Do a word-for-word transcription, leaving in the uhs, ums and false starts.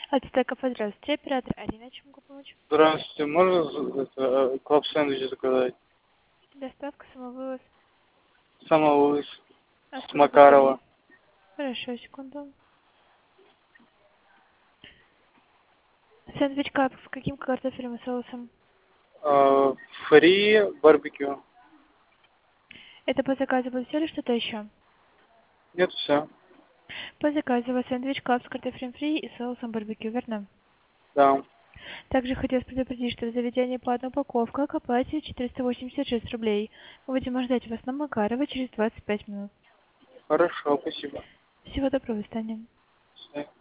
Ацтеков, здравствуйте, оператор Арина, чем могу помочь? Здравствуйте, можно з- это, клаб сэндвич заказать? Доставка, самовывоз. Самовывоз с Откуда хотите? Макарова. Хорошо, секунду. Сэндвич кап с каким картофелем и соусом? Э, Фри барбекю. Это по заказу будет все или что-то еще? Нет, все. По заказу у вас сэндвич кап с картофелем фри и соусом барбекю, верно? Да. Также хотелось предупредить, что в заведении платная упаковка, к оплате четыреста восемьдесят шесть рублей. Мы будем ждать вас на Макарова через двадцать пять минут. Хорошо, спасибо. Всего доброго, Таня. Всё.